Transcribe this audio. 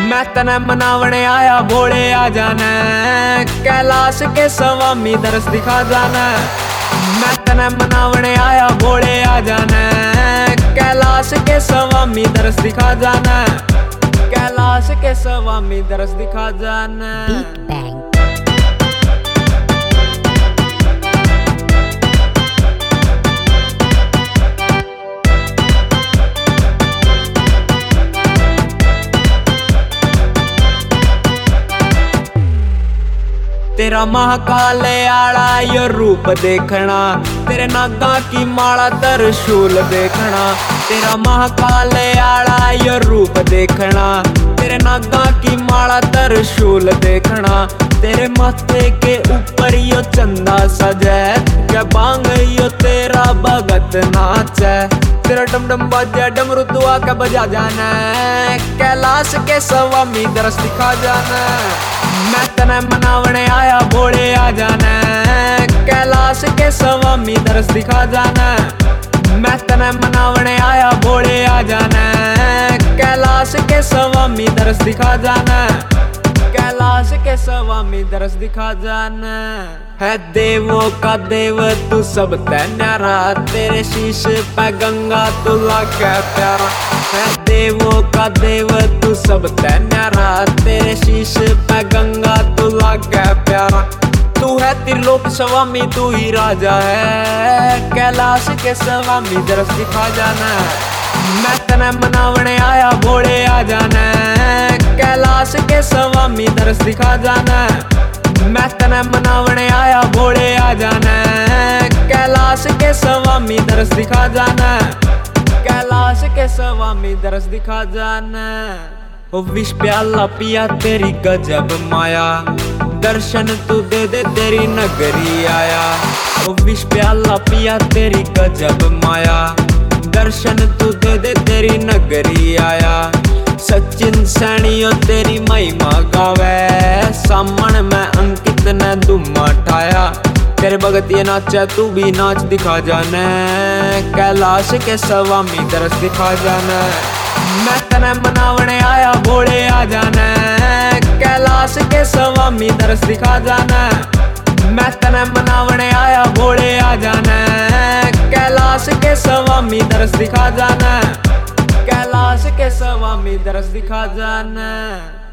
मैं तने मनावने आया भोले आ जाना, कैलाश के स्वामी दरस दिखा जाना। मैं तने मनावने आया भोले आ जाना, कैलाश के स्वामी दरस दिखा जाना। कैलाश के स्वामी दरस दिखा जाना। Big Bang। तेरा महाकाल आला यो रूप देखना, तेरे नागा की माला त्रिशूल देखना। तेरा महाकाल आला यो रूप देखना, तेरे नागा की माला त्रिशूल देखना। तेरे माथे के ऊपर यो चंदा सजे, क्या बांग यो तेरा भगत नाचे। तेरा डमडम बाजा डमरू तू आके बजा जाना, कैलाश के स्वामी दरस दिखा जाना। मैं तने मनावने आया भोले आ जाना, कैलाश के स्वामी दरस दिखा जाना। मैं तने मनावने आया भोले आ जाना, कैलाश के स्वामी दरस दिखा जाना। कैलाश के स्वामी दरस दिखा जाना। है देवों का देव तू सब ते न्यारा, तेरे शीश पे गंगा तू लागे प्यारा। है देवों का देव तू सब ते न्यारा, तेरे शीश पे गंगा तू लागे प्यारा। तू है त्रिलोक स्वामी तू ही राजा है, कैलाश के स्वामी दरस दिखा जाना। मैं तने मनावने आया भोले आ जाना, कैलाश के स्वामी दरस दिखा जाना। मैं तने मनावने आया भोले आ जाना, कैलाश के स्वामी दरस दिखा जाना। कैलाश के स्वामी दरस दिखा जाना। ओ विष प्याला पिया तेरी गजब माया, दर्शन तू दे दे तेरी नगरी आया। ओ विष प्याला पिया तेरी गजब माया, दर्शन तू दे दे तेरी नगरी आया। सचिन सैनियो तेरी महिमा गावे, सामन में अंकित ने धुमा ठाया। तेरे भगत ये नाचा तू भी नाच दिखा जाना, कैलाश के स्वामी दरस दिखा जाना। मैं तने मनावने आया भोले आ जाना, कैलाश के स्वामी दरस दिखा जाना। मैं तने मनावने आया भोले आ जाना, कैलाश के स्वामी दरस दिखा जाना। कैलाश के स्वामी दरस दिखा जाना।